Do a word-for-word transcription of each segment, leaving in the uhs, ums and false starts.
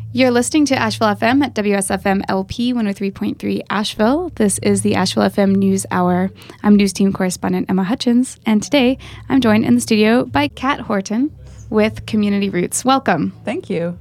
You're listening to Asheville F M at W S F M L P one oh three point three Asheville. This is the Asheville F M News Hour. I'm news team correspondent Emma Hutchins, and today I'm joined in the studio by Kat Horton with Community Roots. Welcome. Thank you.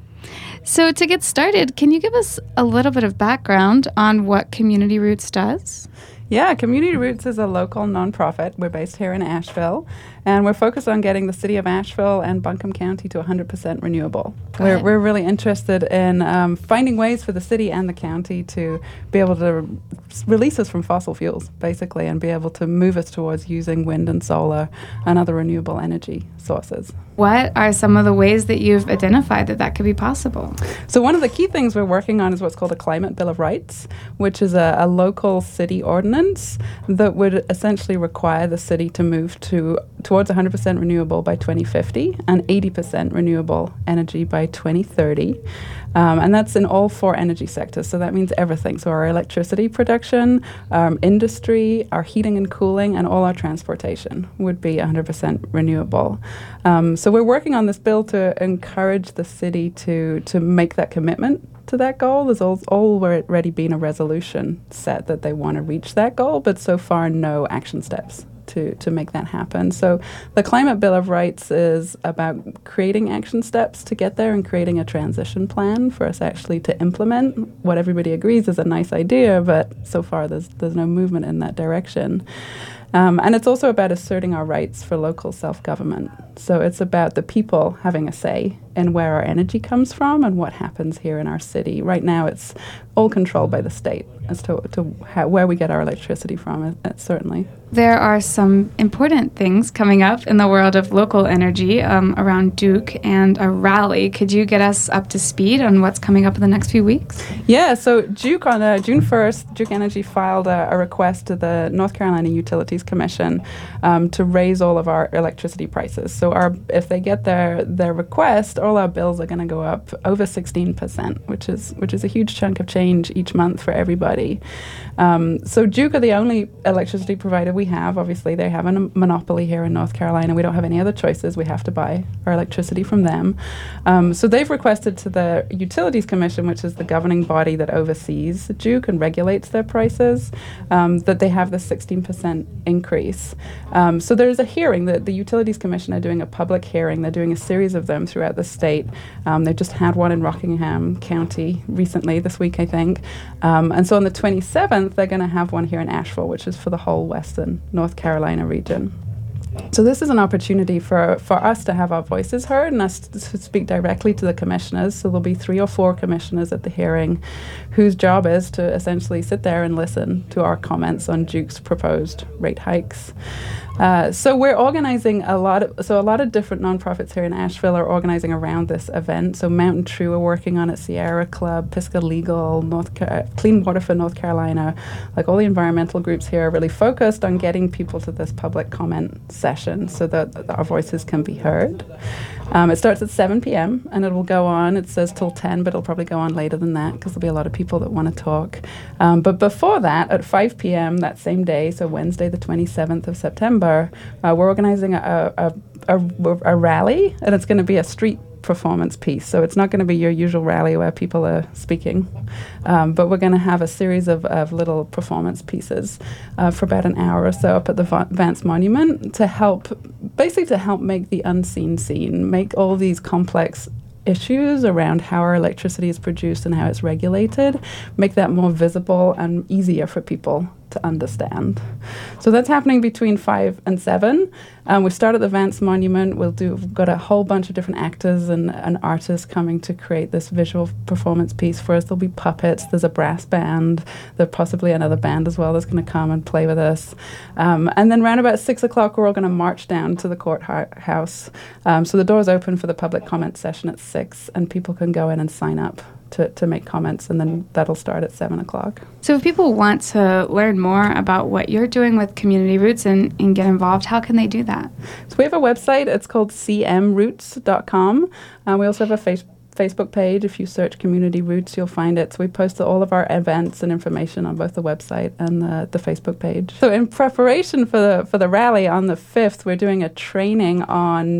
So to get started, can you give us a little bit of background on what Community Roots does? Yeah, Community Roots is a local nonprofit. We're based here in Asheville, and we're focused on getting the city of Asheville and Buncombe County to one hundred percent renewable. We're, we're really interested in um, finding ways for the city and the county to be able to release us from fossil fuels, basically, and be able to move us towards using wind and solar and other renewable energy sources. What are some of the ways that you've identified that that could be possible? So one of the key things we're working on is what's called a Climate Bill of Rights, which is a, a local city ordinance that would essentially require the city to move to towards one hundred percent renewable by twenty fifty and eighty percent renewable energy by twenty thirty. Um, and that's in all four energy sectors. So that means everything. So our electricity production, um, industry, our heating and cooling, and all our transportation would be one hundred percent renewable. Um, so we're working on this bill to encourage the city to, to make that commitment to that goal. There's al- already been a resolution set that they want to reach that goal, but so far no action steps to, to make that happen. So the Climate Bill of Rights is about creating action steps to get there and creating a transition plan for us actually to implement what everybody agrees is a nice idea, but so far there's there's no movement in that direction. Um, and it's also about asserting our rights for local self-government. So it's about the people having a say in where our energy comes from and what happens here in our city. Right now it's all controlled by the state as to, to how, where we get our electricity from, it, it, certainly. There are some important things coming up in the world of local energy um, around Duke and a rally. Could you get us up to speed on what's coming up in the next few weeks? Yeah, so Duke on uh, June first, Duke Energy filed a, a request to the North Carolina Utilities Commission um, to raise all of our electricity prices. So our if they get their, their request, all our bills are going to go up over sixteen percent, which is which is a huge chunk of change each month for everybody. Um, so Duke are the only electricity provider we have. Obviously, they have a monopoly here in North Carolina. We don't have any other choices. We have to buy our electricity from them. Um, so they've requested to the Utilities Commission, which is the governing body that oversees Duke and regulates their prices, um, that they have the sixteen percent increase. Um, so there's a hearing. that the Utilities Commission are doing a public hearing. They're doing a series of them throughout the state. Um, they just had one in Rockingham County recently, this week, I think. Um, and so on the twenty-seventh, they're going to have one here in Asheville, which is for the whole western North Carolina region. So this is an opportunity for, for us to have our voices heard and us to speak directly to the commissioners. So there'll be three or four commissioners at the hearing whose job is to essentially sit there and listen to our comments on Duke's proposed rate hikes. Uh, so we're organizing a lot of, so a lot of different nonprofits here in Asheville are organizing around this event. So Mountain True are working on it, Sierra Club, Pisgah Legal, North Car- Clean Water for North Carolina. Like all the environmental groups here are really focused on getting people to this public comment session so that, that our voices can be heard. Um, it starts at seven p.m. and it will go on. It says till ten, but it'll probably go on later than that because there'll be a lot of people that want to talk. Um, but before that, at five p.m. that same day, so Wednesday the twenty-seventh of September, uh, we're organizing a, a, a, a rally, and it's going to be a street performance piece. So it's not going to be your usual rally where people are speaking, um, but we're going to have a series of, of little performance pieces uh, for about an hour or so up at the Va- Vance Monument to help, basically to help make the unseen seen, make all these complex issues around how our electricity is produced and how it's regulated, make that more visible and easier for people to understand. So that's happening between five and seven. Um, we start at the Vance Monument. We'll do, we've got a whole bunch of different actors and, and artists coming to create this visual performance piece for us. There'll be puppets. There's a brass band. There's possibly another band as well that's going to come and play with us. Um, and then around about six o'clock, we're all going to march down to the courthouse. Um, so the doors open for the public comment session at six, and people can go in and sign up to, to make comments, and then that'll start at seven o'clock. So if people want to learn more about what you're doing with Community Roots and, and get involved, how can they do that? So we have a website. It's called c m roots dot com. Uh, we also have a face- Facebook page. If you search Community Roots, you'll find it. So we post all of our events and information on both the website and the, the Facebook page. So in preparation for the for the rally on the fifth, we're doing a training on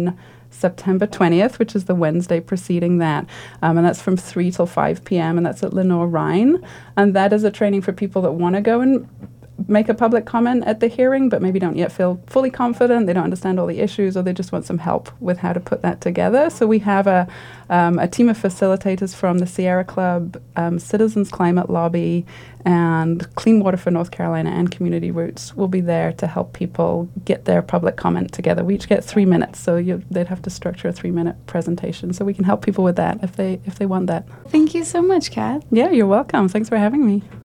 September twentieth, which is the Wednesday preceding that. Um, and that's from three till five p.m. and that's at Lenore Rhine. And that is a training for people that want to go and make a public comment at the hearing, but maybe don't yet feel fully confident, they don't understand all the issues, or they just want some help with how to put that together. So we have a, um, a team of facilitators from the Sierra Club, um, Citizens Climate Lobby, and Clean Water for North Carolina and Community Roots will be there to help people get their public comment together. We each get three minutes, so you, they'd have to structure a three-minute presentation. So we can help people with that if they if they want that. Thank you so much, Kat. Yeah, you're welcome. Thanks for having me.